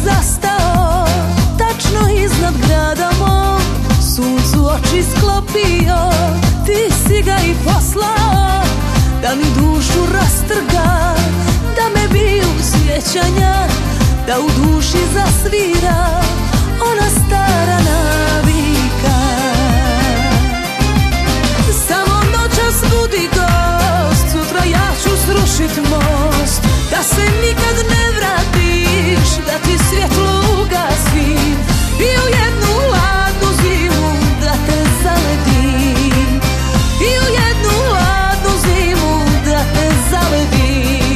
zastao, tačno iznad grada mog, suncu oči sklopio. Ti si ga i poslao, da mi dušu rastrga, da me biju sjećanja, da u duši zasvira ona stara navika. Samo noćas budi gost, sutra ja ću srušit most, da se nikad ne vratiš, da ti svjetlo ugasim i u jednu hladnu zimu da te zaledim, i u jednu hladnu zimu da te zaledim.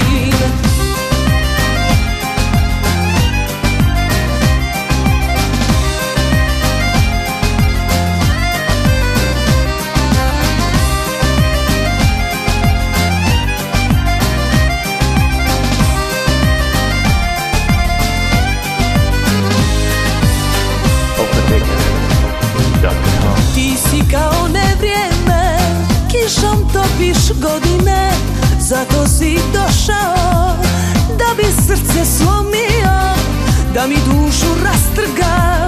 Ti si kao nevrijeme, kišom topiš godine, zato si došao da bi srce slomio, da mi dušu rastrgao.